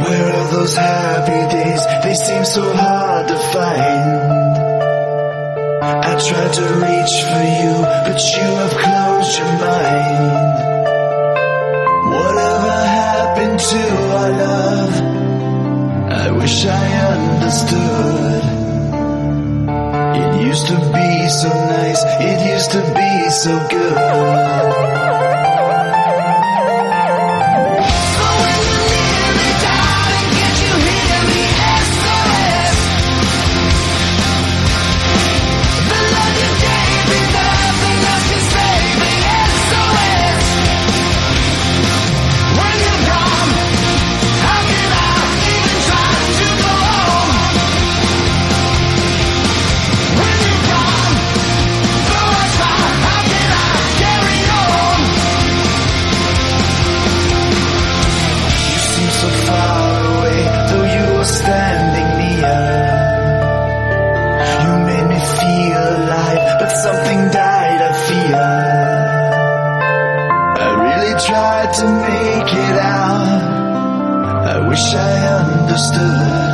Where are those happy days? They seem so hard to find. I tried to reach for you, but you have closed your mind. Whatever happened to our love? I wish I understood. It used to be so nice, it used to be so good. Standing near, you made me feel alive, but something died, I fear. I really tried to make it out. I wish I understood.